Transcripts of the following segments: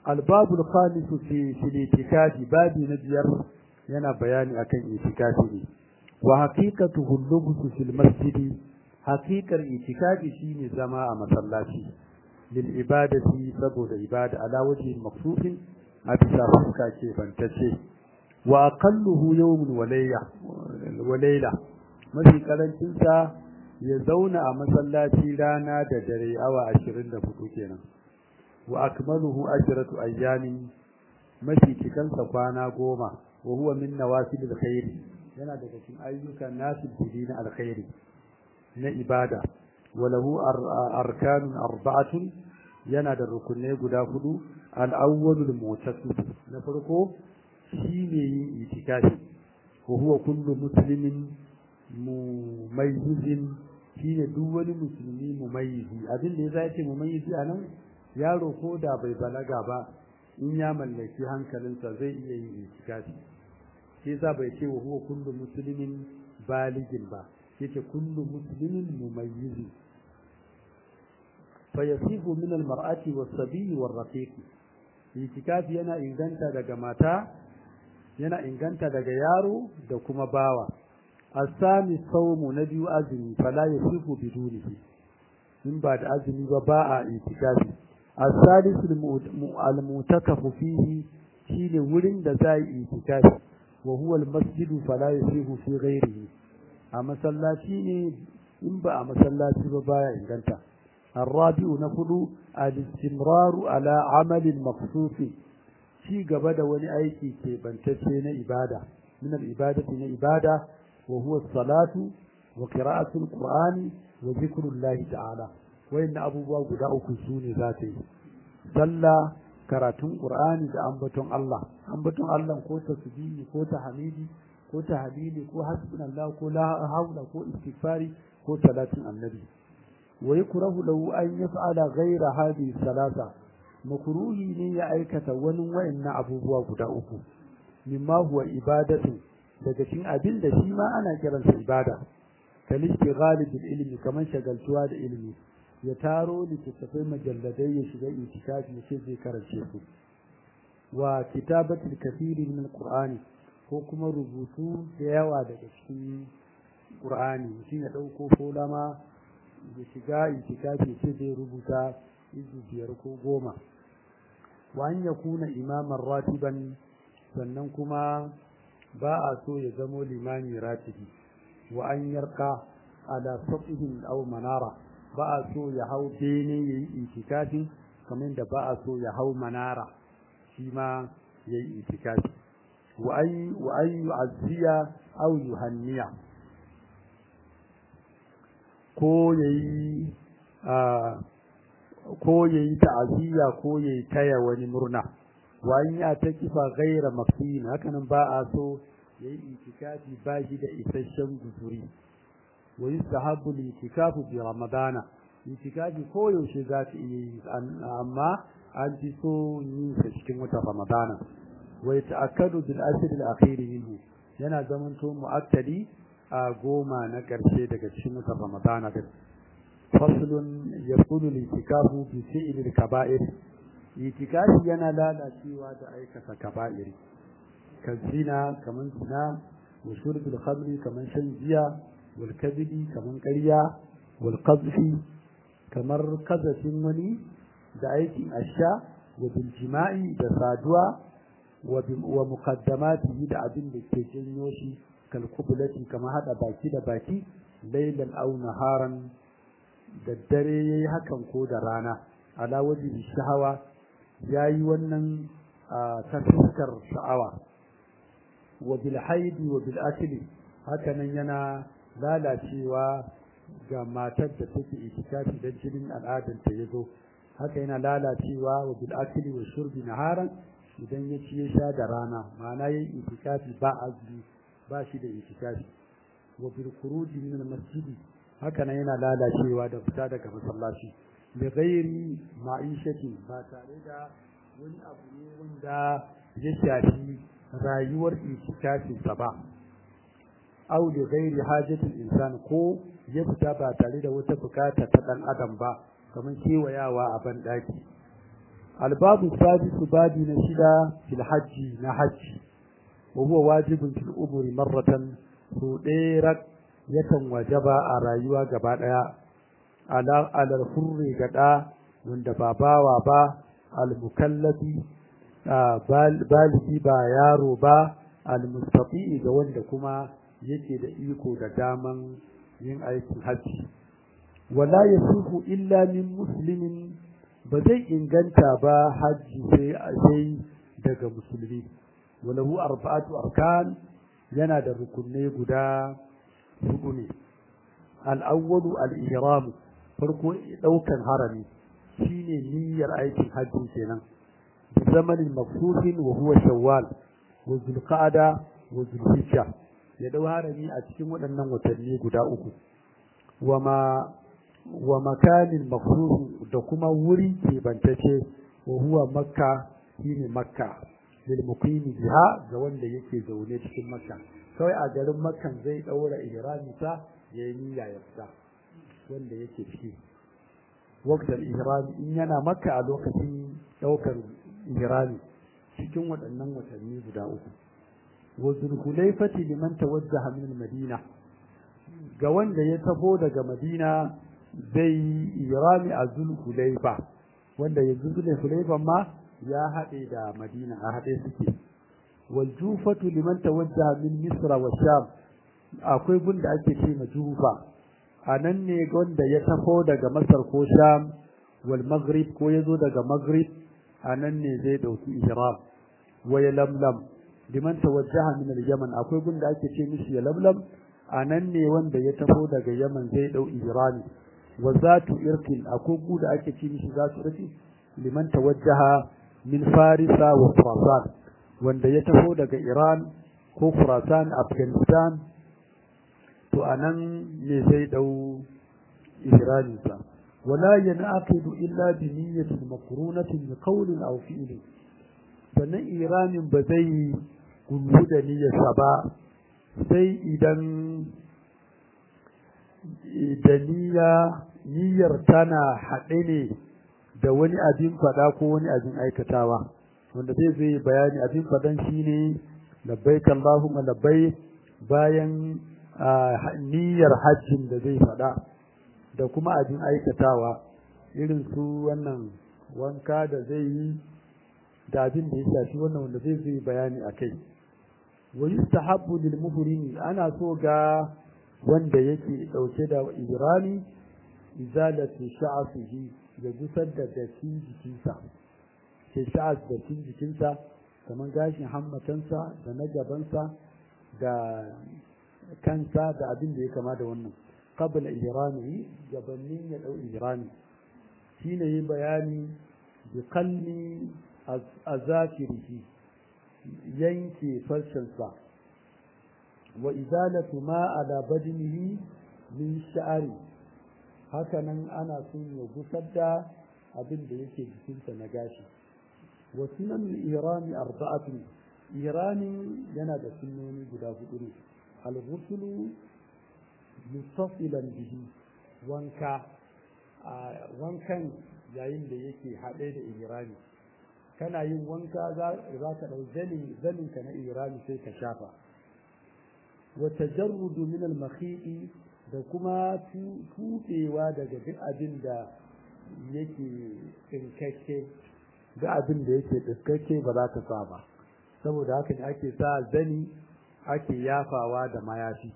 الباب الخامس في الاعتكاف باب نبيار yana bayani akan itikafi ne wa haqiqatuhu al-lubs fi al-masjid haqiqar itikafi shine zama a masallaci lil ibadati saboda ibada ala wajhi maqsufin a bisa fuska ce bantace wa aqalluhu yawmun wa layla mafi karancin sa ya zauna a masallaci rana da dare awa 24 kenan wa akmaluhu ajratu ayyamin mafi cikansa kwana 10 وهو من نوافل الخير yana daga cikin ayyukan nafil na alkhairi na ibada walahu arkanun arba'atun yana da rukunai guda hudu al-awwalul mu'tasim na farko shine yin itikafi wa huwa kullu muslimin mumayyizin shine duk wani musulmi mumayyizi abin da yasa yake mumayyizi anan yaro ko da bai balaga ba in ya mallaki hankalinsa zai iya yin itikafi sai za bai ce wa huwa kullu muslimin baligin ba yace kullu muslimin mumayyiz fa yasifu min almar'ati was-sabi war-rafiq itikafi yana inganta daga mata yana inganta daga yaro da kuma bawa asami sawmu nabiyu azmi fala yasifu bidunihi in ba da azmi ba a itikafi as-salisu al-mu'takafu fihi shine wurin da zai itikafi وهو المسجد فلا يصيح في غيره اما صلاتي ne in ba a masallaci ba baya inganta الرابع نقول الاستمرار على عمل مخصوص ci gaba da wani aiki ke bantacce na ibada min al-ibadati na ibada wa huwa as-salatu wa qira'atu al-qur'ani wa dhikrullahi ta'ala wayanna abubuwa guda uku sune zata yi sallah karatun Qur'ani da ambaton Allah ko tasbihi ko tahmidi ko tahlili ko hasbunallahu ko la haula ko istighfari ko salatin annabi wa yakrahu lahu an yaf'ala ghayra hadhihi salasa makruhi ne ya aikata wani wayannan abubuwa guda uku mimma huwa ibadatu daga cikin abin da shi ma ana kiransa ibada kalistighali bil ilmi kaman shagaltuwa da ilmi ya taro littattafai majalladai ya shiga itikafi ya ce zai karance su wa kitabatul kathiri min alqur'ani ko kuma rubutu da yawa daga cikin qur'ani shi ya dauko kolama ya shiga itikafi ce zai rubuta izu 5 ko 10 wa an yakuna imaman ratiban sannan kuma ba a so ya zamo limami ratibi wa an yarqa ala safihin aw manara ba a so ya hau bene ya yi itikafi kamar da ba a so ya hau manara shi ma ya yi itikafi wa an yu'azziya aw yuhanniya ko yayi ta'aziyya ko yayi taya wani murna wa an ya takifa ghaira mafin hakanan ba a so yayi itikafi ba shi da isasshen guzuri ويستحب الاعتكاف في رمضان الاعتكاف ko yaushe za ka iya yi amma an fi so yin sa cikin watan ramadana wa yata'akkadu bil asr al akhir minhu yana zaman to mu'akkadi a 10 na karshe daga cikin watan ramadana din faslun yaqulu al-i'tikafu bi fi'l al-kaba'ir i'tikafi yana lalacewa da aikata kaba'ir kazina kaman zina wa shurb al-khamri kaman shan giya والكذب كمان قريا والقذف كمر قذف وني دعيك أشياء وبالجماع بصادوا ومقدماته دعبين بالتجنيوشي كالقبلة كما هذا باكي باكي ليلا أو نهارا الدري هكذا كود رانا على وجه الشهوة جاي ونن تفكر شعوة وبالحيد وبالأكل هكذا ينا lalacewa ga matar da take itikafi da jinin al'adar ta yazo haka yana lalacewa wa bil akli wa shurbi naharan idan ya ci ya sha da rana ma'ana yin itikafi ba azumi ba shi da itikafi wa bil khuruji min al masjid haka yana lalacewa da fita daga masallaci bi ghairi ma'ishati ba tare da wani abu ne wanda ya shafi rayuwar itikafin sa ba aw li ghairi hajati al-insan ko ya fita ba tare da wata bukata ta dan adam ba kamar kewayawa a ban daki albabu sadisu babi na shida fil hajji na hajji wa huwa wajibun fil umri marratan so ɗaya yakan wajaba a rayuwa gaba ɗaya alal hurri gaɗa wanda ba bawa ba al-mukallafi baligi ba yaro ba al-mustati ga wanda kuma yake da iko da daman yin aikin hajji wala yasuhu illa min muslimin ba zai inganta ba hajji sai daga musulmi walahu arba'atu arkan yana da rukunai guda hudu ne al-awwalu al-ihram farko daukan harami shine niyyar aikin hajji kenan bi zamanin mafsuhin wa huwa shawwal wa zulqa'da wa zulhijja ya dau harami a cikin waɗannan watanni guda uku wa makanin mafsuh da kuma wuri ke bantace wa huwa makka shine makka lil muqimi biha ga wanda yake zaune cikin makka kawai a garin makkan zai daura ihrami ta yayi niyya ya fita wanda yake ciki waqtal ihrami in yana makka a lokacin daukar ihrami cikin waɗannan watanni guda uku wa zulhulaifati liman tawajjaha min al-madina ga wanda ya taho daga madina zai ihrami a zulhulaifa wanda yanzu zulhulaifa ma ya haɗe da madina a haɗe suke wal jufatu liman tawajjaha min misra wa sham akwai gunda ake ce ma jufa anan ne wanda ya taho daga masar ko sham wal maghrib ko yazo daga maghrib anan ne zai dauki ihram wa ya lamlam liman tawajjaha min al yaman akwai gunda ake ce mishi ya lamlam anan ne wanda ya taho daga yaman zai dau ihrami wa zatu irkin akwai gunda ake ce mishi zatu irkin liman tawajjaha min farisa wa khurasan wanda ya taho daga iran ko khurasan afghanistan to anan ne zai dau ihraminsa wala yanaqidu illa bi niyyatin maqrunatin bi qawlin aw fi'lin sannan ihramin ba zai gullu da niyyarsa ba sai idan da niyyar tana haɗe ne da wani abin faɗa ko wani abin aikatawa wanda zai bayani abin faɗan shine labbaik Allahumma labbaik bayan niyyar hajjin da zai faɗa da kuma abin aikatawa irin su wannan wanka da zai yi da abin da ya shafi wannan wanda zai bayani a kai wa yustahabbu lil muhrimi ana so ga wanda yake dauke da ihrami izalatu sha'fihi ya gusar da datin jikinsa ke sha'as datin jikinsa kamar gashin hammatansa da na gabansa da kansa da abin da ya kama da wannan qabla ihramihi gabanin ya dau ihrami shine yi bayani bi qalmi azakirihi yanke farcensa wa izalatu ma ala badnihi min sha'ri hakanan ana son ya gusar da abin da yake jikinsa na gashi wa sunan al-ihrami arba'atun ihrami yana da sunnoni guda hudu ne al-ghusl muttasilan bihi wankan yayin da yake haɗe da ihrami kana yin wanka za ka ɗau zaninka na ihrami sai ka shafa wa tajarrudu min al-makhi'i da kuma tuɗewa daga duk abin da yake tsinkakke duk abin da yake tsinkakke ba za ka sa ba saboda haka ne ake sa zani ake yafawa da mayafi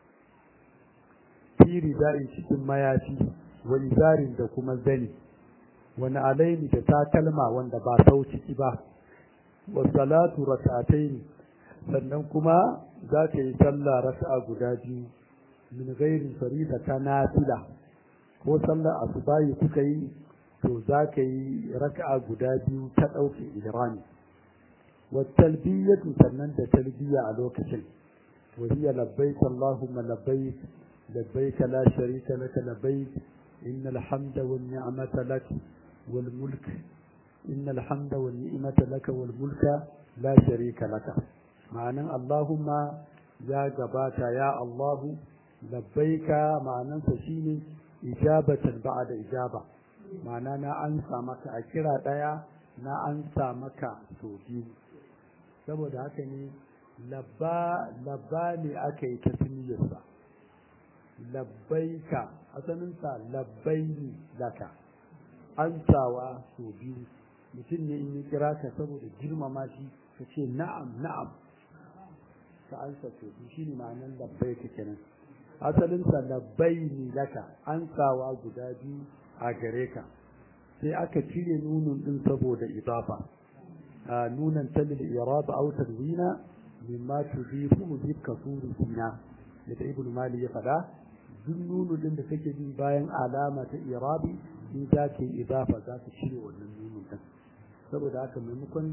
firi da'in cikin mayafi wa izarin da kuma zani wani alaini da takalma wanda ba sau ciki ba wa salatu rak'atayn sannan kuma za ka yi sallah raka'a guda biyu min ghairi farida ta nafila ko sallar asubahi kuka yi to za ka yi raka'a guda biyu ta ɗauke ihrami wa talbiyatu sannan da talbiya a lokacin wa hiya labbaik allahumma labbaik labbaik la sharika laka labbaik innal hamda wan ni'mata lak wal mulk innal hamda wan ni'mata laka wal mulka la sharika laka ma'anan allahumma ya gabata ya allahu labbaika ma'anansa shine ijabatan ba'da ijaba ma'ana na ansa maka a kira daya na ansa maka so biyu saboda haka ne labba ne aka yi tasmiyarsa labbaika asalinsa labbaini laka ansawa so biyu mutum ne in yi kira ka saboda girmama shi ka ce na'am na'am ka ansa so biyu shine ma'anar labbaika kenan asalinsa labbaini laka ansawa guda biyu a gare ka sai aka cire nunun din saboda idafa nunan talil irada aw tadwina mimma tudifu bi kasuri sina da ibnu mali ya fada duk nunun din da take bi bayan alama ta irabi in za ta yi idafa za ta cire wannan nunun din saboda haka maimakon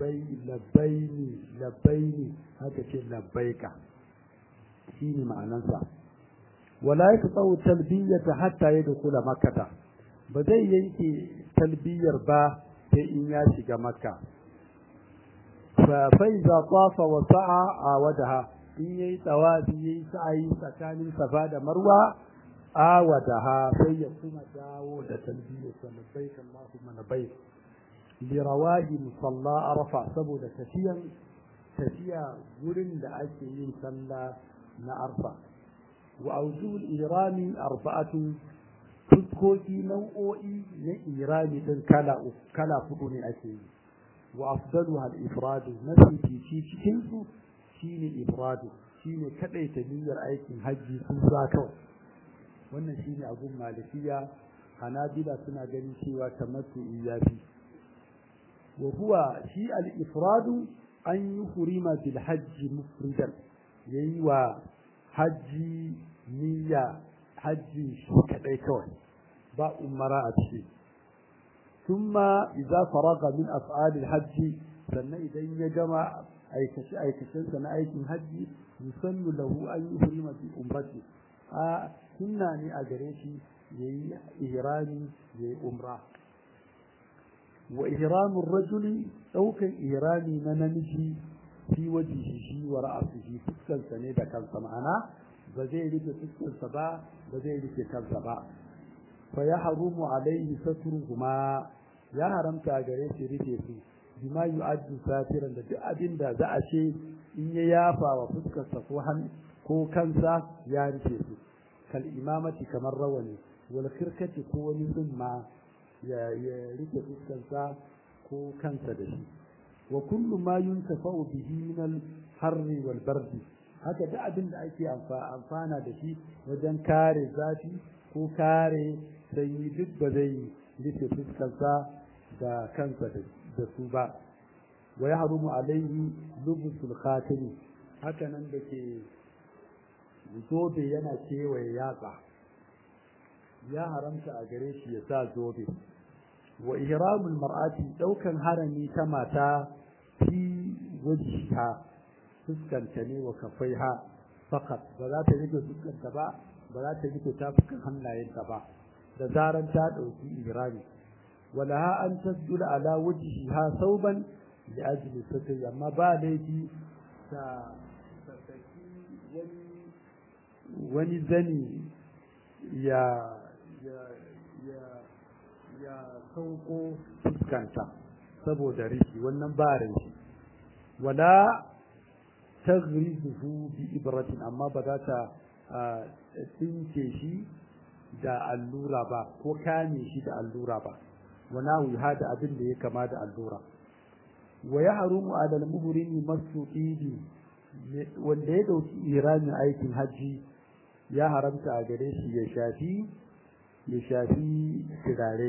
labbaini haka ce labbaika shine ma'anansa wala yaqta'u talbiyata hatta yadkhula makkah ba zai yanke talbiyar ba sai in ya shiga makka fa iza tafa wa sa'a awadaha in yayi tawafi yayi sa'i tsakanin safa da marwa awadaha sai ya kuma dawo da talbiyar labbaik allahumma labbaik li rawahi musalla arfa saboda tafiya wurin da ake yin sallah na arfa wa awjul irami arba'atu fuskoki nau'o'i na irami din kala hudu ne ake yi wa afdaluha al-ifradu mafi fici cikin su shine ifradu shine kadaita niyyar aikin haji sun za kawai wannan shine abun malikiya hanabila suna ganin cewa tamattu iyafi wa huwa shi al-ifradu an yuhrima bil hajji mufridan yayi wa haji niyya hajji shi kadai kawai ba umara a ciki thumma idza faraga min af'al al-hajj sannan idan ya gama aikacen sa na aikin hajji yusannu lahu an yuhrima bi umrati a sunna ne a gare shi yayi ihrami yayi umra wa ihramu ar-rajuli daukan ihrami na namiji fi wajhihi shi wa ra'sihi fuskansa ne da kansa ma'ana ba zai rike fuskarsa ba ba zai rike kansa ba fa ya harumu alaihi satruhuma ya haramta gare shi rike su bima yu'addu satiran da duk abin da za a ce in ya yafa wa fuskarsa ko kansa ya rike su kal imamati kamar rawani wal khirkati ko wani zumma ya rike fuskarsa ko kansa da shi wa kullu ma yuntafa'u bihi min al-harri wal bardi haka da abin da ake amfana da shi wajen kare zafi ko kare sanyi duk ba zai rufe fuskarsa da kansa da su ba wa ya harumu alaihi lubusul khatimi haka nan da ke zobe yana kewaye yatsa ya haramta a gare shi ya sa zobe wa ihramul mar'ati daukan harami ta mata fi wajhiha fuskanta ne wa kafaiha fakat ba za ta rike fuskanta ba ba za ta rike tafukan hannayenta ba da zaran ta dauki ihrami walaha an tasjula ala wajhiha sauban li ajli satri amma ba laifi ta saki wani zani ya sauko fuskanta saboda rishi wannan ba rishi wala taghrizuhu bi ibratin amma ba za ta tsinke shi da allura ba ko kame shi da allura ba wana wuha da abin da ya kama da allura wa ya harumu ala al-muhrimi masudi wanda ya dauki iranin aikin haji ya haramta a gare shi ya shafi turare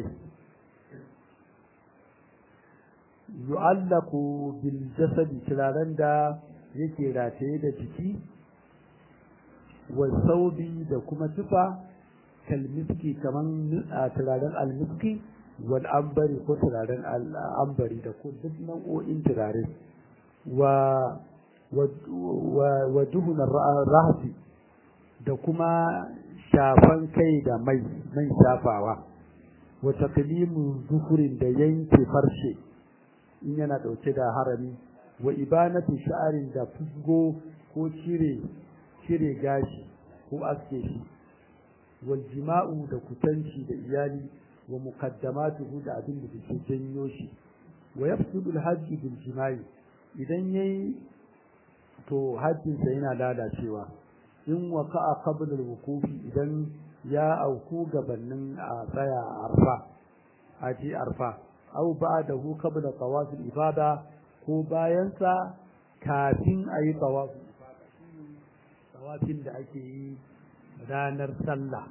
yu'allaqu bil jasad turaren da yake rataye da jiki wa saubi da kuma tufa kalmiski kaman turaren almiski wal ambari ko turaren al'ambari da ko duk nau'o'in turare wa duhun rahasi da kuma shafan kai da mai shafawa wa taqlimu zuhurin da yanke farshe in yana dauke da harami wa ibanatu sha'arin da fusgo ko cire gashi ko aske shi wal jima'u da kutanci da iyali wa muqaddamatuhu da abin da ke janyo shi wa yafsudu al-hajj bil jima'i idan yayi to hajjinsa yana lalacewa in waqa'a qabla al-wuqufi idan ya auku gabanin a tsaya arfa aji arfa aw ba'dahu qabla tawaf al-ifada ko bayan sa kafin ayi tawaf al-ifada tawafin da ake yi ranar sallah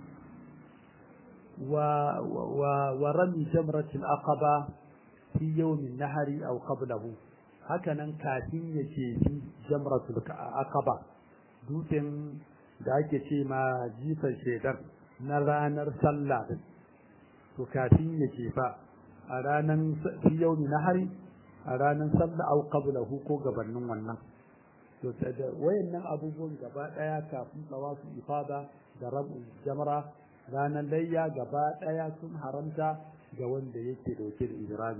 wa rami jamrat al-aqaba fi yawm an-nahri aw qablahu hakanan kafin yake jamrat al-aqaba dutsen da ake ce ma jifar shedar na ranar sallah to kafin ya jefa a ranar fi yawmi nahari a ranar sallah au qablahu ko gabanin wannan to da wayannan abubuwan gaba daya kafin tawafu ifada da rabu jamra ranar layya gaba daya sun haramta ga wanda yake dauke da ihrami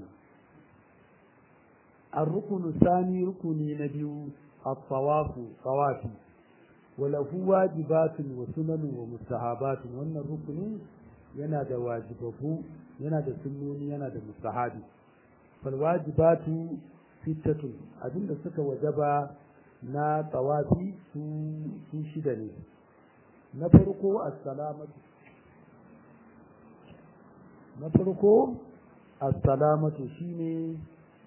ar-rukunu thani rukuni na biyu at-tawafu tawafi وله واجبات وسنن ومستحبات wannan rukuni yana da wajibabu yana da sunnoni yana da mustahabi fal wajibatu sittatu abinda suka wajaba na tawafi su shida ne na farko as-salamatu shine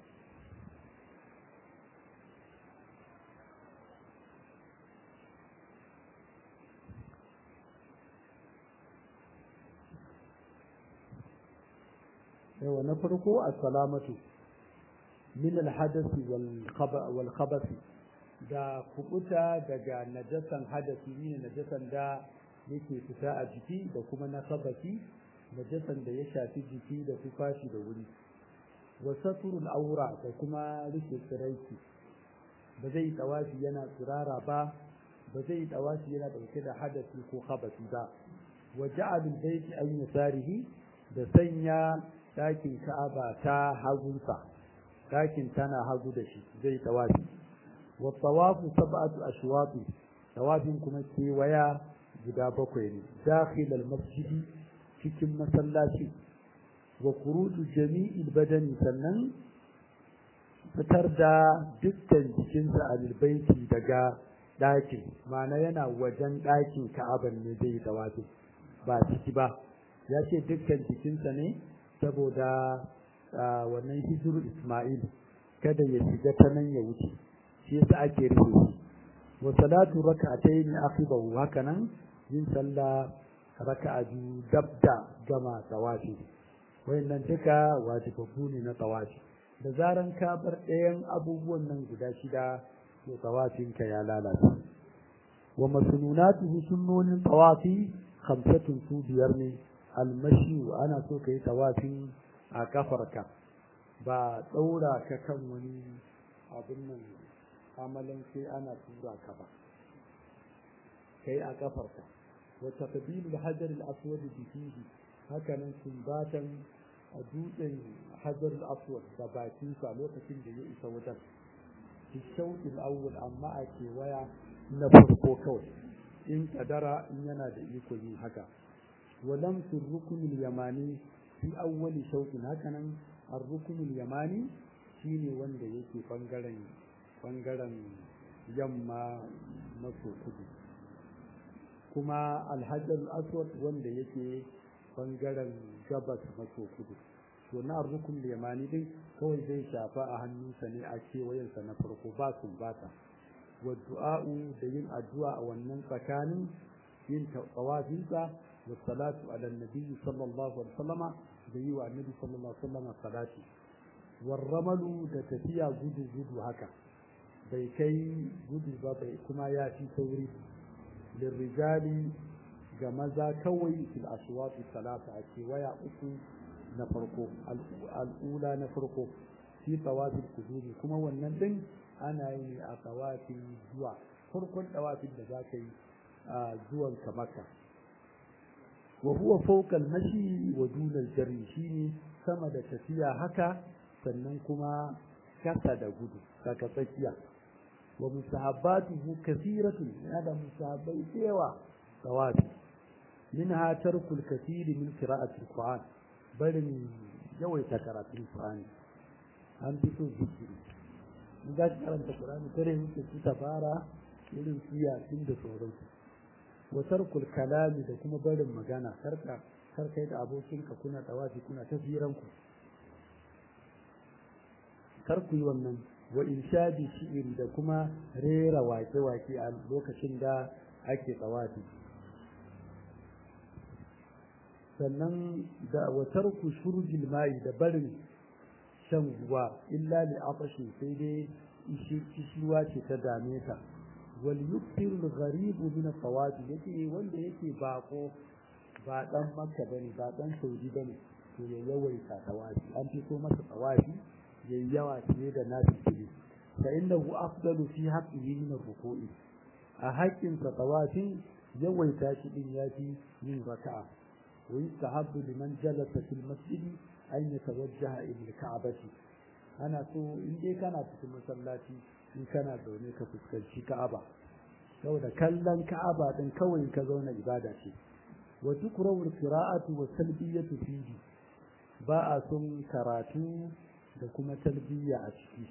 yawa na farko as-salamatu min al-hadath wal khabath da kubuta daga najasan hadasi ne najasan da yake fita a jiki da kuma na khabathi najasan da ya shafi jiki da tufashi da wuri wa saturul awra da kuma rufe tsiraiki ba zai tawafi yana tsirara ba zai tawafi yana dauke da hadasi ko khabathi ba wa ja'alul bayti an yasarihi da sanya dakin Ka'aba ta hagunsa dakin tana hagu da shi zai tawafi wa tawafu sab'atu ashwati tawafin kuma kewaya guda bakwai ne dakhil al-masjid cikin masallaci wa khuruju jami'il badani sannan fitar da dukkan jikinsa a baiti daga dakin ma'ana yana wajen dakin Ka'aba ne zai tawafi ba ciki ba ya ce dukkan jikinsa ne saboda wannan hijiru Isma'il kada ya shiga ta nan ya wuce shi yasa ake rufe shi wa salatu rak'atayn aqibahu hakanan yin sallah raka'a biyu dabda gama tawafi wayannan duka wajibabu ne na tawafi da zaran ka bar ɗayan abubuwan nan guda shida to tawafin ka ya lalace wa masnunatuhu sunnonin tawafi khamsatun su biyar ne almashi ana so ka yi tawafin a kafarka ba ɗaura ka kan wani abin nan amalan sai ana tura ka ba ka yi a kafarka wa taqbilul hajar al-aswad bi fihi haka nan sumbatan a dutsen hajar al-aswad da bakin sa lokacin da ya isa wajen fi shawtil awwal amma a kewaya na farko kawai in kadara in yana da iko yin haka ولمس الركن اليماني في أول شوط هكذا الركن اليماني شيني wanda yake bangaren yamma maso kudu kuma alhajar aswad wanda yake bangaren gabas maso kudu to na rukun yamani din kawai zai shafa a hannunsa ne a kewayensa na farko ba sun bata wa du'a'u da yin addu'a a wannan tsakanin yin tawafinsa والصلاة على النبي صلى الله عليه وسلم بيوا النبي صلى الله عليه وسلم الصلاة والرمل تتفيا جدو هكا بيكي جدو كما ياتي ثوري للرجال جمزا كوي في الأشواط الثلاثة ويا أكو نفرقو الأولى نفرقو في طواف القدوم كما والنبي أنا طواف الجوع فرق طواف الدجاكي جوع كمكة وهو فوق المشي ودون الجري شيني sama da tafiya haka sannan kuma kasa da gudu daga tsakiya wa musahabbatuhu kathiratun hada musahabbai cewa tawafi minha tarkul kathiri min qira'ati alquran barin yawaita karatun qur'ani an fi so zikiri in za ki karanta Qur'ani kare muke ci ta fara irin su yasin da sauransu wa tarkul kalami da kuma barin magana karkai da abokinka kuna tawafi kuna ta firanku kar ku yi wannan wa inshadi shi'iri da kuma rera wake-wake a lokacin da ake tawafi sannan da wa tarku shurujil mai da barin shan ruwa illa li atashi sai dai ishiwa ce ta dame ta wal yuktir al gharib min al tawafi yake wanda yake bako ba dan makka bane ba dan saudi bane to ya yawaita tawafi an fito masa tawafi yayi yawa fiye da nafi fili fa innahu afdalu fi haqqihi min al ruku'i a haƙƙin sa tawafi yawaita shi din yafi yin raka'a wa yustahabbu liman jalasa fil masjid an yatawajjaha ila al ka'bati ana so in dai kana cikin masallaci in kana zaune ka fuskanci ka'aba saboda kallon ka'aba din kawai ka zauna ibada ce wa tukrahu al-qira'atu wa talbiyatu fihi ba a son karatu da kuma talbiya a ciki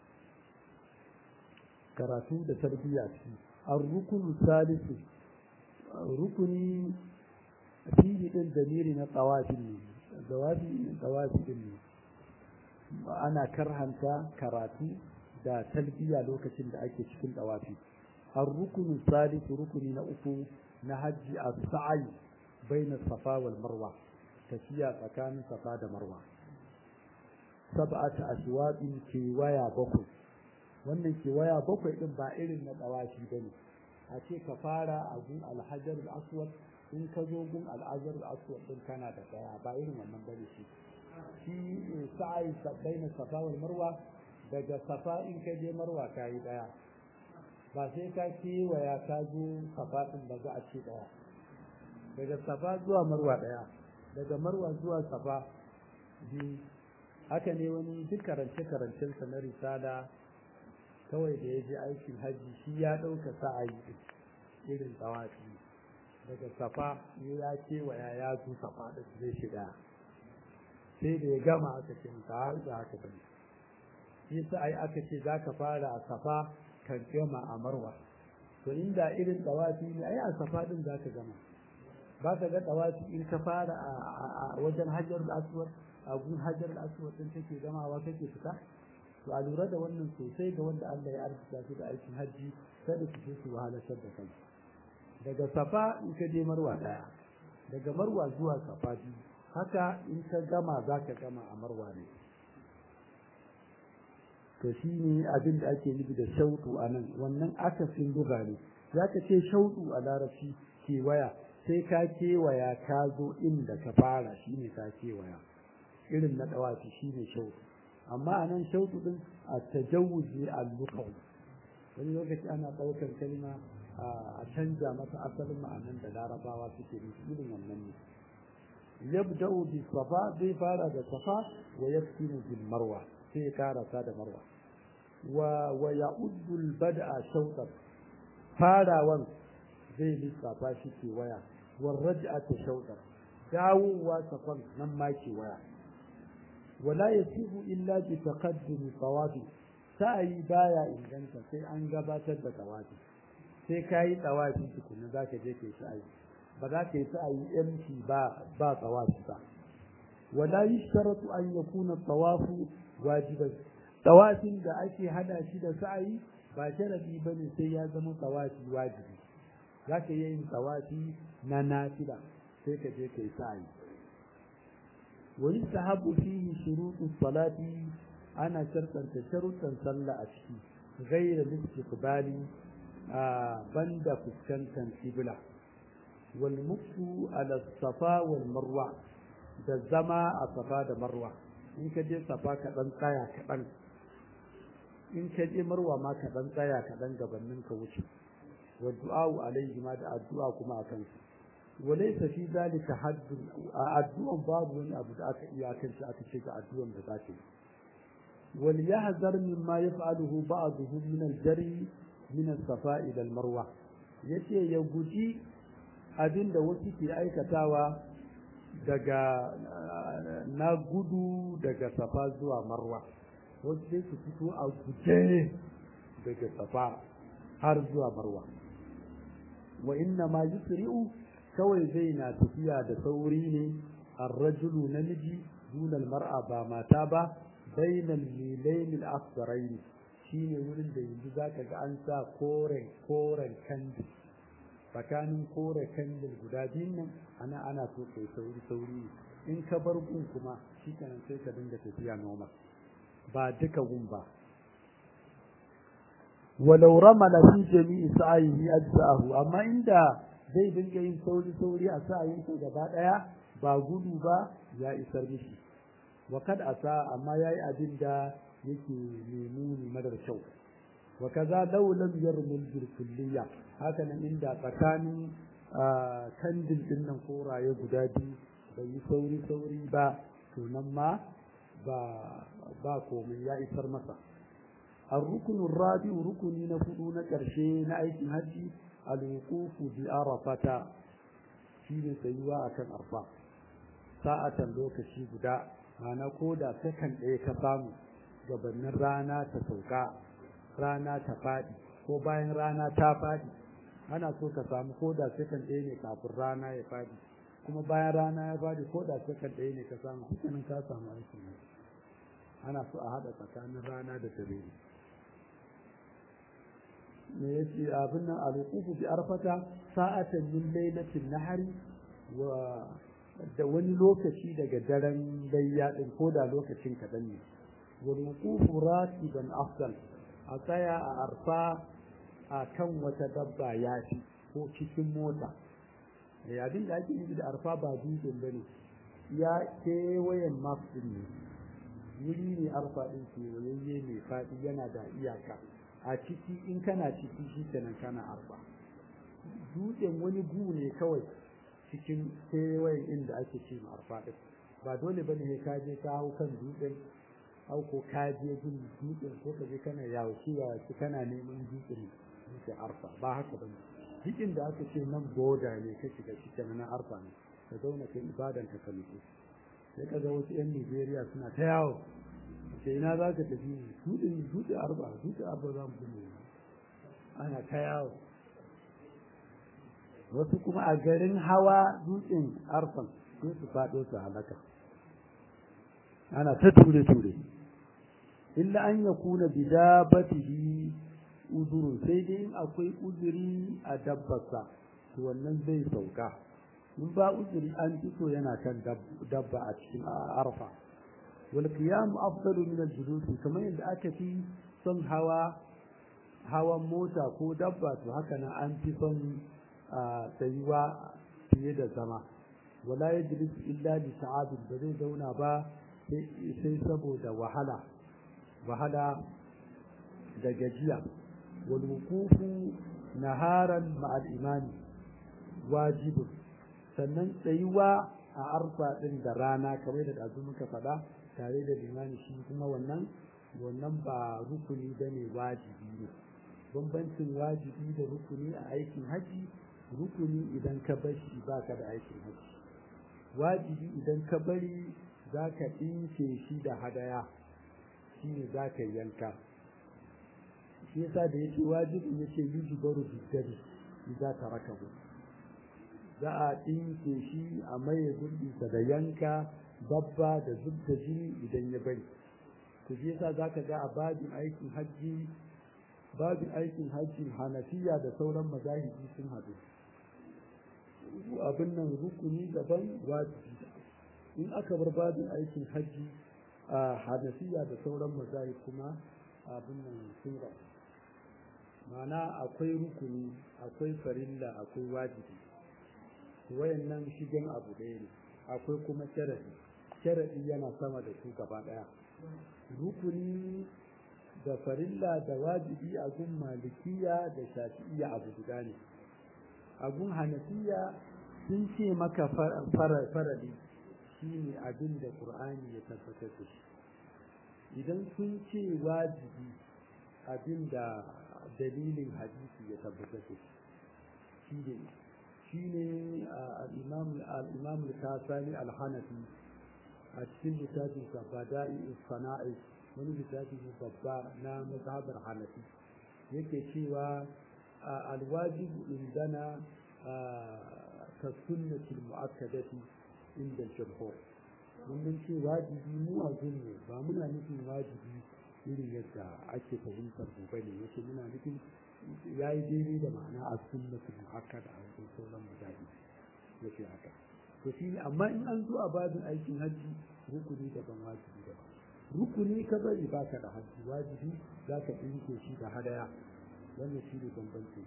karatu da talbiya a ciki ar-rukun salisu rukuni fihi din damiri na tawafin ne tawafin ne ana karhanta karatu da talbiya lokacin da ake cikin tawafi ar-rukun salisu rukuni na uku na hajji as-sa'i baina safa wal marwa tafiya tsakanin safa da marwa sab'atu ashwaqin kiwaya bakwai wannan kiwaya bakwai din ba irin na tawafi bane a ce ka fara a gun al-hajar al-aswad in ka zo gun al-hajar al-aswad din kana da daya ba irin wannan bane shi sa'i baina safa wal marwa daga safa in ka je marwa kai daya ba sai ka kiwaya ka zo safa din da za a ce daya daga safa zuwa marwa daya daga marwa zuwa safa biyu haka ne wani duk karance-karancensa na risala kawai da ya je aikin hajji shi ya ɗauka sa'ayi irin tsawafi daga safa ya kewaya ya zo safa da zai shiga sai da ya gama aka ce ta har da haka bane shi sa'ayi aka ce za ka fara a safa kan gama a marwa to inda irin tsawafi ne ai a safa din za ka gama ba ka ga tawafi in ka fara a wajen hajjar al-aswad a gun hajjar al-aswad din take gamawa kake fita to a lura da wannan sosai ga wanda Allah ya arzuta su da aikin haji kada su je su wahalatar da kai daga safa in ka je marwa daya daga marwa zuwa safa biyu haka in ka gama za ka gama a marwa ne to shine abin da ake nufi da shautu anan wannan akasin duga ne zaka ce shautu a larabci kewaya sai ka kewaya ka zo inda ka fara shine ka kewaya irin na dawafi shine shautu amma anan shautu din a tajawuzi al-luqawi wani lokaci ana daukar kalma a canja masa asalin ma'anan da larabawa suke nufi irin wannan ne yabda'u bi safa zai fara da safa wa yaftinu bil marwa sai ya karasa da marwa wa ya'uddu al-bad'a shautan farawan zai lissafa shi ke waya warraj'atu shawdar dawowa safan nan ma ke waya wala yasihu illa bi taqaddum tawafi sai baya inganta sai an gabatar da tawafi sai kai tawafi tukuna zaka je kai sai ba za ka yi sai empty ba tawafi ba wala yashtaratu an yakuna tawafu wajiban tawafin da ake hada shi da sa'i ba sharadi bane sai ya zama tawafi wajibi zaka yi yin tawafi na nafila sai ka je kai sa'i wa yustahabu fihi shurutu salati ana shartanta sharutan sallah a ciki ghayra istiqbali banda fuskantar qibla wal muktu ala safa wal marwa da zama a safa da marwa in ka je safa ka dan tsaya ka dan in ka je marwa ma ka dan tsaya ka dan gabanin ka wuce wa du'a alayhi ma da addu'a kuma akan su walaysa fi zalika hadd addu'an babu wani abu da aka iya kan shi aka ce ga addu'an da zaka yi wal yahzar mimma yaf'aluhu ba'dhum min al-jari min as-safa ila al-marwa yace ya guji abinda wasu ke aikatawa daga na gudu daga safa zuwa marwa wasu sai su fito a guje daga safa har zuwa marwa wa inna ma yusri'u kawai zai na tafiya da sauri ne ar-rajulu namiji duna al-mar'a ba mata ba bainal milayn al-asfarayn shine wurin da yanzu zaka ga an sa koren kandi tsakanin kore kandil guda biyun nan ana so kai sauri in ka bar gun kuma shi kenan sai ka dinga tafiya noma ba duka gun ba walau ramala fi jami'i sa'ihi ajza'ahu amma inda zai dinga yin sauri a sa'ayin sa gaba daya ba gudu ba ya isar mishi wa kad asa amma yayi abin da yake nemi madar kyau wa kaza law lam yarmul bil kulliyya haka nan inda tsakanin kandil din nan koraye guda biyu bai yi sauri ba to nan ma ba komai ya isar masa الركن الرابع ركن نفضو نكرشي نأيك هجي الوقوف بعرفة في سيوا أكن أربع ساعة لوكشي بدا أنا كودا سكن كسامو gabanin rana ta sauka rana ta faɗi ko bayan rana ta faɗi ana so ka samu koda second ɗaya ne kafin rana ya faɗi kuma bayan rana ya faɗi koda second ɗaya ne ka samu cikin ka samu aikin ne ana so a haɗa tsakanin rana da dare me yace abin nan al-wuqufu bi arfata sa'atan min lailatin nahari wa da wani lokaci daga daren layya din koda lokacin kaɗan ne والوقوف راكبا أفضل أتايا أرفا أكم وتدبع ياتي هو cikin mota abin da ake yi da arfa ba dutsen bane ya kewayen map din ne wuri ne arfa din kewaye mai faɗi yana da iyaka a ciki in kana ciki shi kenan kana arfa dutsen wani gu ne kawai cikin kewayen inda ake ce ma arfa din ba dole bane sai ka je ka hau kan dutsen au ko ka je gun dutsen ko ka je kana yawo kana neman dutsen arfa ba haka bane cikin da aka ce nan boda ne ka shiga cikin nan arfa ne ka zauna kai ibadan ka kalli sai ka ga wasu yan Nigeria suna ta yawo sai ina za ka tafi dutsen arfa za mu kuma ana ta yawo wasu kuma a garin hawa dutsen arfan sai su faɗo su halaka ana ta ture illa an yakuna bidabatihi uzurun sai dai akwai uzuri a dabbarsa to wannan zai sauka in ba uzuri an fito yana kan dabba a cikin arfa wal qiyam afdalu min al julus kamar yadda aka fi son hawan mota ko dabba to haka nan an fi son tsayuwa fiye da zama wala yajlis illa li sa'ab ba zai zauna ba sai saboda wahala da gajiya wal wuqufu naharan ma'al imani wajibun sannan tsayuwa a arfa din da rana kamar da dazu muka faɗa tare da limani shi kuma wannan ba rukuni bane wajibi ne bambancin wajibi da rukuni a aikin haji rukuni idan ka bar shi baka da aikin haji wajibi idan ka bari zaka dinke shi da hadaya shine zaka yanka shi yasa da yake wajibi yace yujibaru bidari idza tarakahu za a dinke shi a maye gurbinsa da yanka babba da zubda jini idan ya bari to shi yasa zaka ga a babin aikin hajji Hanafiya da sauran mazahibi sun haɗu abin nan rukuni daban wajibi in aka bar babin aikin hajji a Hanafiya da sauran mazahib kuma abin nan sun rabu ma'ana akwai rukuni akwai farilla akwai wajibi wayannan shigen abu ɗaya ne akwai kuma sharadi yana sama da su gaba ɗaya rukuni da farilla da wajibi a gun malikiya da shafi'iyya abu guda ne a gun hanafiya sun ce maka farali shine abin da qur'ani ya tabbatar da shi idan sun ce wajibi abin da dalilin hadisi ya tabbatar da shi shine al-imam al-kasani al-hanafi a cikin littafin sa bada'i sana'i wani littafi ne babba na mazhabar Hanafi yake cewa alwajibu indana ka sunnati mu'akkadati inda al-jumhur mun ce wajibi mu a gunne ba muna nufin wajibi irin yadda ake fahimtar gobe ne yake muna nufin yayi daidai da ma'ana a sunnati mu'akkada a wajen sauran mujahidi yake haka to shi amma in an zo a babin aikin hajji rukuni daban wajibi daban rukuni ka bari baka da hajji wajibi za ka ɗinke shi da hadaya wannan shi ne bambanci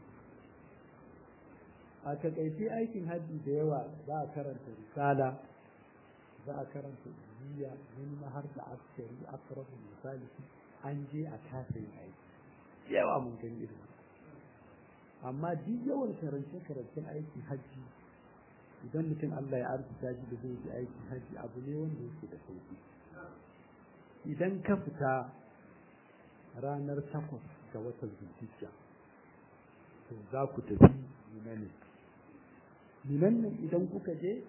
a takaice aikin hajji da yawa za a karanta risala za a karanta ibiya wani ma har da askari akrabul misali an je a kasa yin aiki yawa mun gani irin amma duk yawan karancen aikin hajji idan mutum Allah ya arzuta shi da zai yi aikin hajji abu ne wanda yake da sauki idan ka fita ranar 8 ga watan Zulhijja to za ku tafi minan nan idan kuka je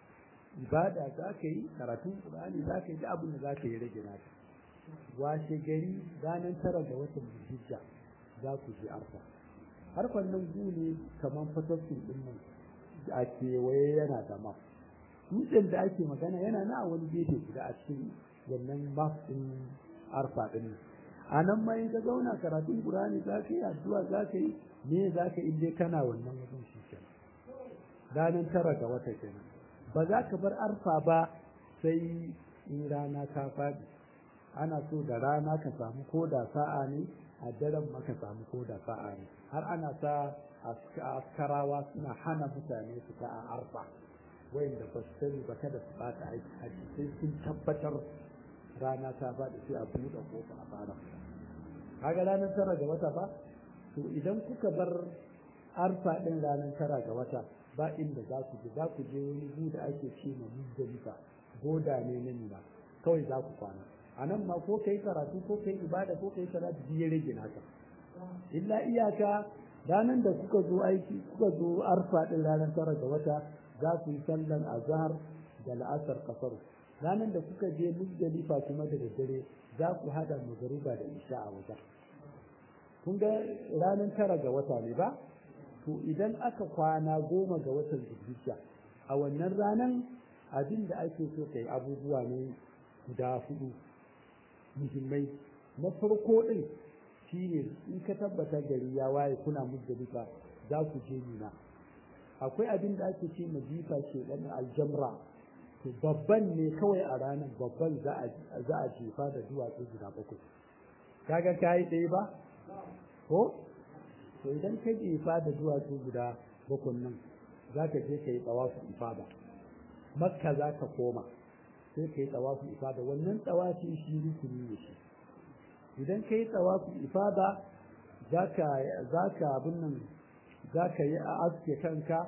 ibada za ka yi karatun Qur'ani za ka yi da abin da za ka yi rage naka washe gari ranar 9 ga watan Zulhijja za ku je Arfa harfan nan ne kamar fatasin din nan a kewaye yana da map dutsen da ake magana yana na wani gefe guda a cikin wannan map din Arfa din a nan ma in ka zauna karatun Qur'ani za ka yi addu'a za ka yi me za ka yi dai kana wannan wajen shi kenan ranar 9 ga wata kenan ba za ka bar Arfa ba sai in rana ta faɗi ana so da rana ka samu koda sa'a ne a daren maka samu koda sa'a ne har ana sa askarawa suna hana mutane fita a Arfa wayanda ba su sani ba kada su bata aiki haji sai sun tabbatar rana ta faɗi sai a buɗe kofa a fara kaga ranar 9 ga wata ba to idan kuka bar Arfa din ranar 9 ga wata ba inda za ku je wani gu da ake ce ma Muzdalifa goda ne na Mina kawai za ku kwana a nan ma ko kai karatu ko kai ibada ko kai salati biye rage naka illa iyaka ranar da kuka zo aiki kuka zo Arfa din ranar 9 ga wata za ku yi sallan azhar da la'asar kasar ranar da kuka je Muzdalifa kuma da daddare za ku hada magariba da isha a wajen kun ga ranar 9 ga wata ne ba to idan aka kwana 10 ga watan Zulhijja a wannan ranan abin da ake so kai abubuwa ne guda 4 muhimmai na farko din shine in ka tabbata gari ya waye kuna Muzdalifa za ku je Mina akwai abin da ake ce majifa ce dan aljamra to babban ne kawai a ranar babban za a jefa da duwatsu guda 7 kaga kai ɗaya ba ko to idan ka jefa da duwatsu guda 7 nan za ka je ka yi tsawafu ifada makka za ka koma sai ka yi tsawafu ifada wannan tsawafi shi rukuni ne shi idan ka yi tsawafu ifada za ka abin nan za ka yi a aske kanka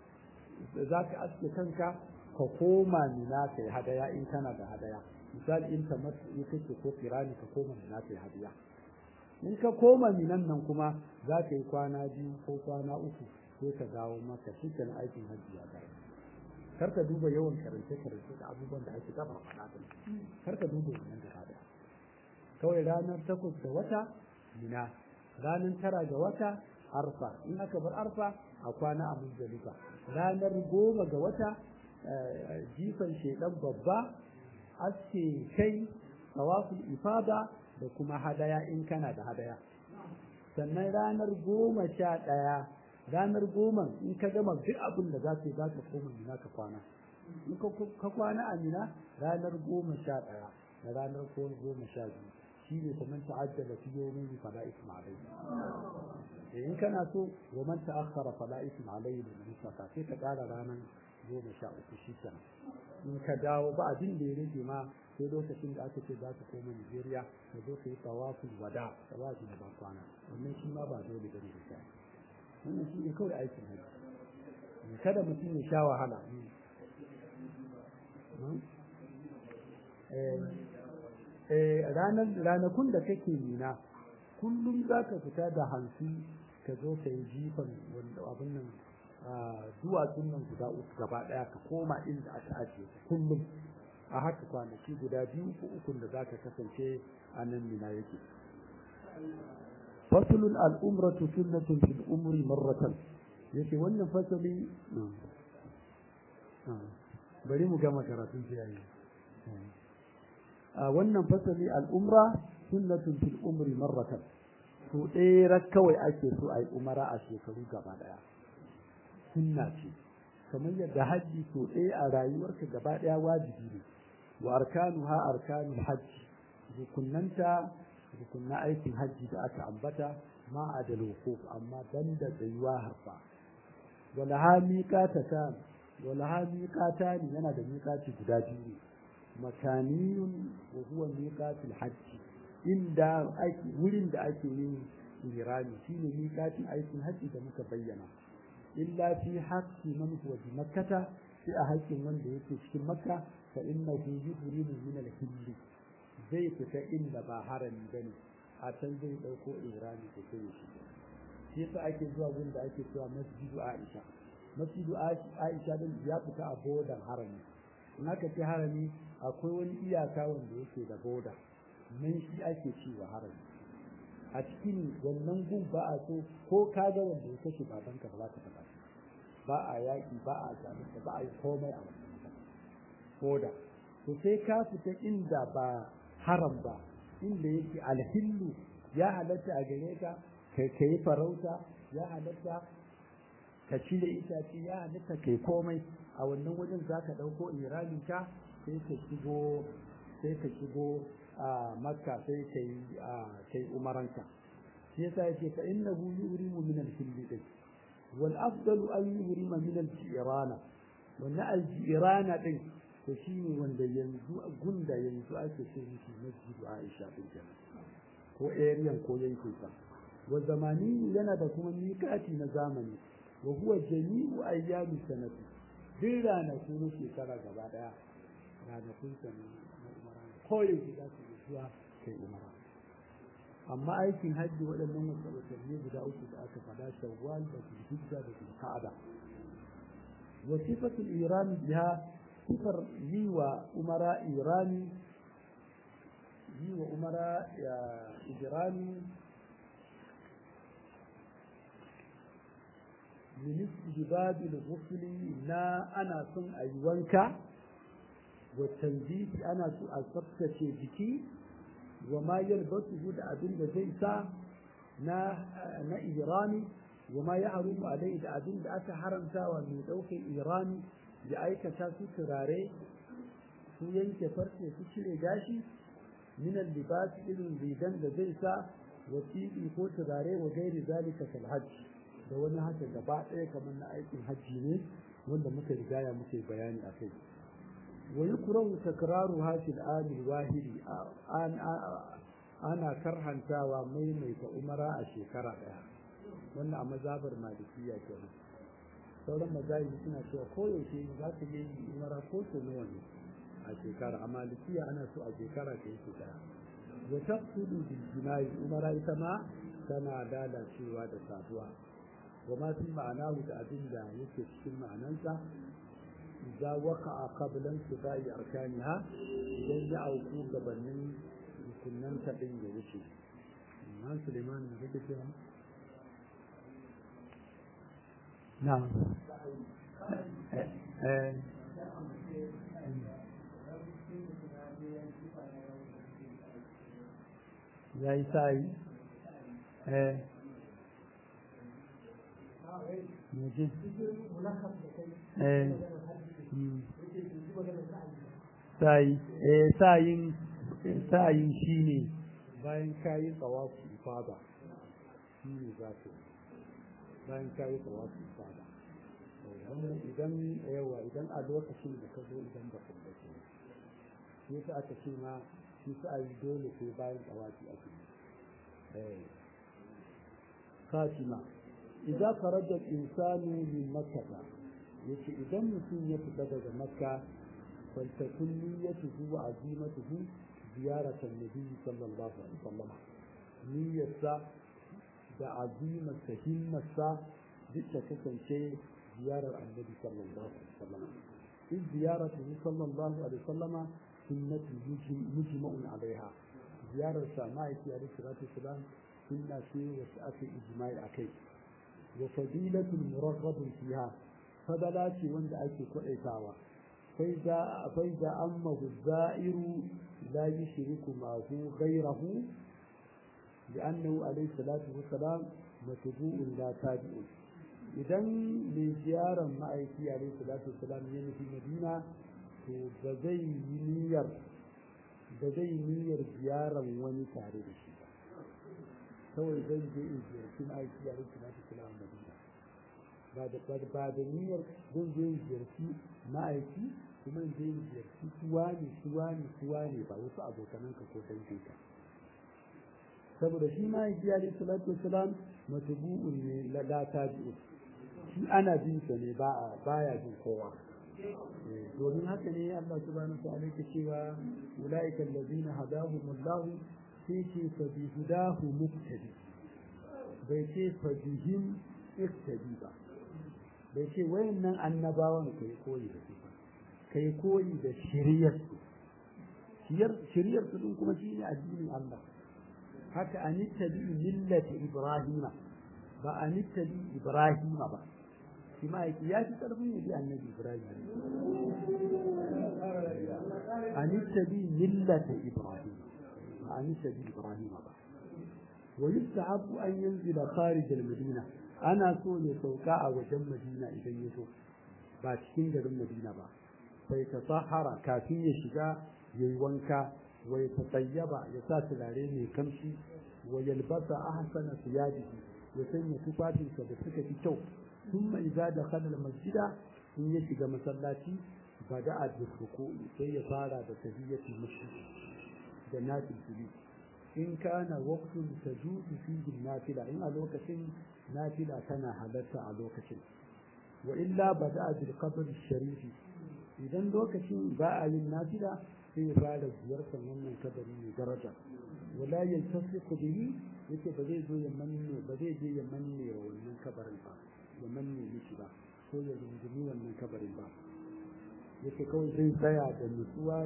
ka koma Mina ka yi hadaya in kana da hadaya misali in ta masu kake ko firani ka koma Mina ka yi hadaya in ka koma Minan nan kuma za ka yi kwana 2 ko kwana 3 sai ka dawo maka shi kan aikin hajji ya kai kar ka duba yawan karance da abubuwan da ake gaba faɗa kar ka duba wannan da hada kawai ranar 8 ga wata Mina ranar 9 ga wata Arfa in aka bar Arfa a kwana a Muzdalifa ranar 10 ga wata jifan shedan babba aske kai tawaful ifada da kuma hadaya in kana da hadaya sannan ranar 11 ranar 10 in ka gama duk abin da za ka koma Mina ka kwana in ka kwana a Mina ranar 11 da ranar 12 shi ne kuma ta'addala fi yawmin fala isma alayhi in kana so wa man ta'akhkhara fala isma alayhi min saka sai ka kara ranar 13 shi kenan in ka dawo ba abin da ya rage ma sai lokacin da aka ce za ka koma Nigeria ka zo ka yi tawaful wada tawafi da kwana wannan shi ma ba dole bane da wannan shi ne kawai aikin haji kada mutum ya sha wahala ranakun da kake Mina kullum za ka fita da hantsi ka zo ka yi jifan abin nan duwatsun nan guda 3 gaba daya ka koma inda aka ajiye kullum a haka kwanaki guda 2 ko 3 da za ka kasance anan mina yake faslul al-umratu sunnatun fil umri marratan yake wannan fasali bari mu gama karatun shi yayi a wannan fasali al-umra sunnatun fil umri marratan to ɗaya kawai ake so a yi umara a shekaru gaba ɗaya sunna ce kamar yadda hajji to ɗaya a rayuwarka gaba ɗaya wajibi ne wa arkanuha arkanul hajji rukunnan aikin hajji da aka ambata ma a da lokuf amma banda tsayuwa harfa wala ha miqata ne yana da miqati guda biyu makaniyun wa huwa miqatul hajji inda wurin da ake yin ihrami shine miqatin aikin hajji da muka bayyana illa fi haqqi man huwa bi makkah sai a haƙƙin wanda yake cikin makka fa innahu yuhrimu min al-hilli zai fita inda ba harami bane a can zai dauko ihrami da kai shi yasa ake zuwa wurin da ake cewa masjidu Aisha din ya fita a bodan harami in aka ce harami akwai wani iyaka wanda yake da boda nan shi ake cewa harami a cikin wannan gun ba a so ko kaga wanda ya kashe babanka ba za ka taba shi ba a yaki ba a zalunta ba a yi komai a wannan boda to sai ka fita inda ba haram ba inda yake alhillu ya halatta a gare ka kai farauta ya halatta ka cire itace ya halatta kai komai a wannan wajen za ka ɗauko iramin ka sai ka shigo a makka sai kai umaranka shi yasa yake fa innahu yurimu min al-hilli din wal afdalu an yurima min al-jirana wannan al-jirana din to shine wanda yanzu ake ce miki masjidu Aisha din kenan ko area ko yankin sa wa zamani yana da kuma miƙati na zamani wa huwa jami'u ayyami sanati duk ranaku na shekara gaba daya ranakun sa na umara koyaushe za su zuwa kai umara amma aikin hajji waɗannan watanni guda uku da aka faɗa shawwal da zulhijja da zulqa'ada wa sifatul iran biha sifar yi wa umara ijrami min istihbabil ghusl na ana son ayi wanka wa tanzih ana so a tsaftace jiki wa ma yalbasu da abin da zai sa na irani wa ma ya'rumu alai da abin da aka haramta wa mai dauke irani ya aikata su turare su yanke farce su cire gashi min al-libas irin rigan da zai sa wasiqi ko turare wa gairi zalika kal hajj da wani haka gaba ɗaya kamar na aikin hajji ne wanda muka rigaya muke bayani akai wa yukrahu takraru hadhihi al-amil wahidi ana karhantawa maimaita umara a shekara ɗaya wannan a mazhabar malikiya kenan sauran mazhabi suna cewa koyaushe za ka yi umara ko so nawa ne a shekara a malikiya ana so a shekara ta yi ɗaya wa taqsudu bil jinayi umara ita ma tana lalacewa da saduwa wa ma fi ma'anahu da abin da yake cikin ma'anansa idza waqa'a qabla intibai arkaniha idan ya auku gabanin rukunan ta din da yake man Suleiman da kake cewa na'am yayi sai ماشي sayin shine bayan kayi tawafu ifada shine zaka bayan kayi tawafu ifada idan a lokacin da ka zo idan ba kun bace shi sai aka ce ma shi sai dole sai bayan tawafu ake fatima إذا خرج الإنسان من مكة يجي إذا مسلم يتبدأ مكة فلتكن نيته وعزيمته زيارة النبي صلى الله عليه وسلم نية da عزيمة همة بتكتن شيء زيارة النبي صلى الله عليه وسلم إذ زيارته صلى الله عليه وسلم سنة مجمع عليها ziyarar sa ma'aiki alaihi salatu wasalam sunna ce wacce aka ijma'i akai wa fadilatul muraghhabun fiha fadala ce wanda ake kwadaitawa فإذا أمه الزائر لا يشرك معه غيره لأنه عليه الصلاة والسلام متبوء لا تابع إذا من زيارة معك عليه الصلاة والسلام في مدينة بزي نير زيارة ونتعرض الشيء سوى زي زيارة معك عليه الصلاة والسلام مدينة ba da niyyar zan zai ziyarci ma'aiki kuma zai ziyarci suwa ne ba wasu abokananka ko danginka saboda shi ma'aiki alaihi salatu wassalam matubu'un ne la tabi'u shi ana bin sa ne baya bin kowa domin haka ne Allah subhanahu wa ta'ala yake cewa ulaika allazina hadahumullahu sai ce fa bi hudahu muqtadi bai ce fa bihim iqtadi ba bai ce wayannan annabawan kai koyi da su kai koyi da shiriyar su din kuma shine addinin Allah haka anittabi millati ibrahima ba anittabi ibrahima ba shi ma ya fi karfin yabi annabi ibrahim anittabi millati ibrahim ba anittabi ibrahima ba wa yustahabu an yanzila kharij al-madina ana so ne sauka a wajen madina idan ya so ba cikin garin madina ba sai ta sahara kafin ya shiga ya yi wanka wa ya tsayyaba ya sa turare mai kamshi wa yalbasa ahsana thiyabihi ya sanya tufafinsa da suka fi kyau thumma idza dakhala al-masjida in ya shiga masallaci bada'a bi ruku'i sai ya fara da tahiyatul masjid da nafil in kana waqtun tajuzu fihi nafila in a lokacin nafila tana halarta a lokacin wa illa bada'a bil qabr sharif idan lokacin ba a yin nafila sai ya fara ziyartar wannan kabari mai daraja wala yaltasiqu bihi yake ba zai zo ya manne ba zai je ya manne wa wannan kabarin ba ya manne mishi ba ko ya rungumi wannan kabarin ba yake kawai zai tsaya da nutsuwa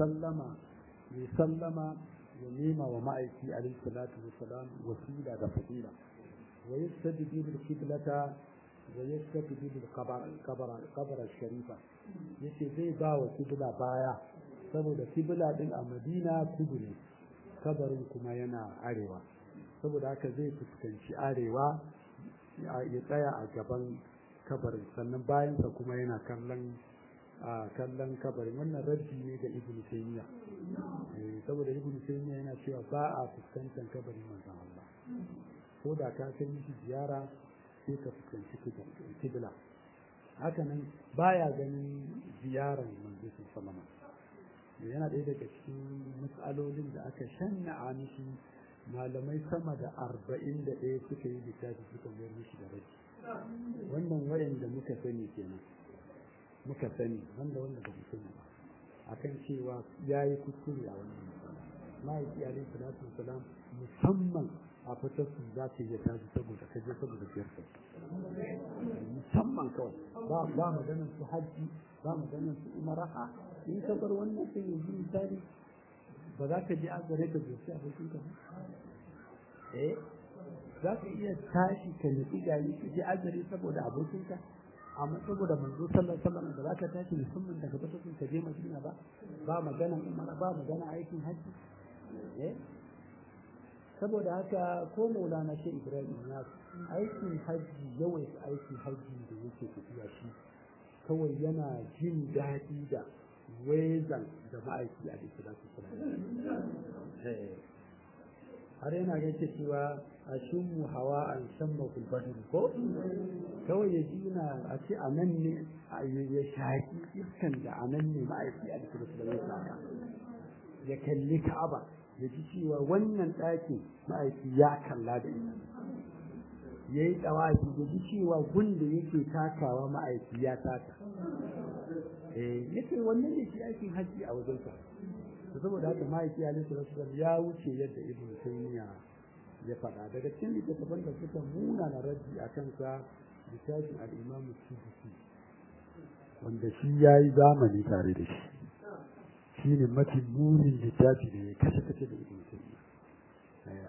ya sallama ya nema wa ma'aiki alaihi salatu wassalam wasila da fadila wa yastadbiru al-qiblata wa yastadbiru al-qabr al-sharifa yace zai ba wa qibla baya saboda qibla din a Madina kudu ne kabarin kuma yana arewa saboda haka zai fuskanci arewa ya tsaya a gaban kabarin sannan bayansa kuma yana kallon kabarin wannan raddi ne ga ibnu taymiya saboda ibnu taymiya yana cewa ba a fuskantar kabarin manzon Allah ko da ka kai mishi ziyara sai ka fuskanci kibla haka nan baya ganin ziyarar manzon sallama yana ɗaya daga cikin matsalolin da aka shanna mishi malamai sama da 41 suka yi littafi suka mayar mishi da rai wannan wayanda muka sani kenan muka sani wanda ba mu sani ba akan cewa yayi kuskure a wannan matsala ma'aiki alaihi salatu wasalam musamman a fitar su za ta iya tashi saboda kaje saboda ziyarta musamman kawai ba maganar su haji ba maganar su umaraha in ka bar wannan sai yanzu misali ba za ka je azare ka ziyarci abokin ka ba za ka iya tashi ka nufi gari ka je azare saboda abokin ka amma saboda manzo sallallahu alaihi wasallam da zaka tashi musamman daga batun ka je Madina ba magana umara ba magana aikin haji saboda haka ko Maulana Sheikh Ibrahim ya aikin haji yawai aikin haji da yake tafiya shi kawai yana jin daɗi da wezan da ma'aiki a cikin har yana ganin cewa a shimmu hawa an shamma kulbadin ko kawai ya ji na a ce a nan ne ya shaƙi iskan da a nan ne ma'aiki a cikin ya kalli ka'aba ya ji cewa wannan ɗakin ma'aiki ya kalla da ita ya yi ɗawafi ya ji cewa gunda yake takawa ma'aiki ya taka ya ce wannan ne shi aikin haji a wajensa saboda haka ma'aiki alaihi salatu ya wuce yadda ibn taymiya ya faɗa daga cikin littattafan da suka muna na raddi a kansa littafin al-imam sudusi wanda shi ya yi zamani tare da shi shine mafi munin littafi da ya kashe da ibn taymiya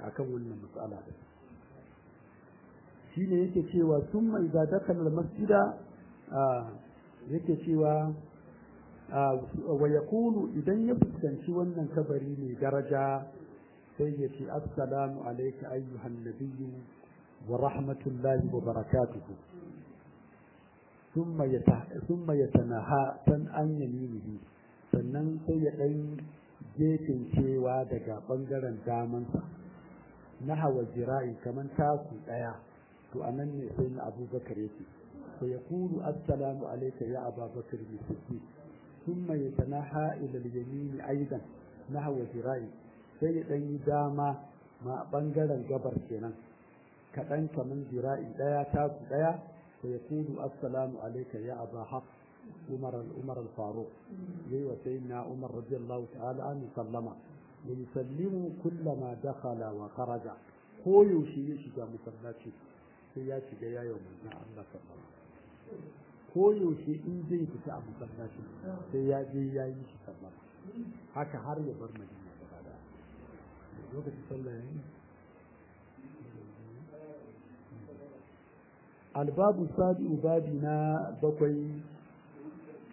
akan wannan matsala da shine yake cewa summa idza dakhala al-masjida yake cewa wa yaqulu idan ya fuskanci wannan kabari mai daraja sai ya ce assalamu alayka ayyuhan nabiyyu wa rahmatullahi wa barakatuhu thumma yatanaha tan an yaminihi sannan sai ya dan gefen cewa daga bangaren damansa na hawa jira'i kaman taku daya to anan ne sai na abubakar yake sai ya kulu assalamu alayka ya ababakar as-siddiq thumma yatanaha ila al-yamin aidan nahwa jira'i sai ya dan yi dama ma bangaren gabar kenan kadan kaman jira'i daya taku daya sai ya kulu assalamu alayka ya aba hafs umar al-faruq yayi wa sayyidina umar radiyallahu ta'ala anhu sallama yusallimu kullama dakhala wa kharaja ko yaushe ya shiga masallaci sai ya shiga yayin manzon Allah sallallahu alaihi wasallam ko yaushe in zai fita a masallaci sai ya je yayi shi sallama haka har ya bar Madina gaba da lokacin sallah yayin albabu sabi'u babina bakwai